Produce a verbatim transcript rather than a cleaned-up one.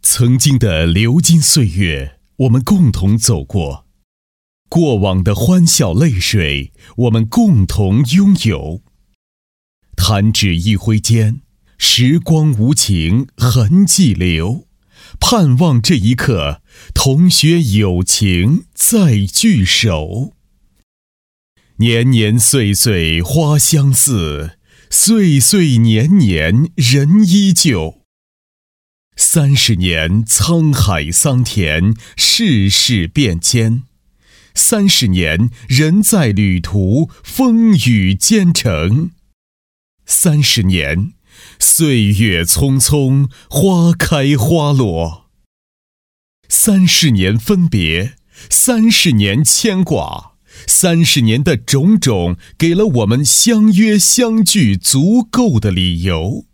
曾经的流金岁月，我们共同走过；过往的欢笑泪水，我们共同拥有。弹指一挥间，时光无情，痕迹留。盼望这一刻，同学友情再聚首。年年岁岁花相似，岁岁年年人依旧。三十年沧海桑田，世事变迁；三十年人在旅途，风雨兼程；三十年岁月匆匆，花开花落；三十年分别，三十年牵挂，三十年的种种，给了我们相约相聚足够的理由。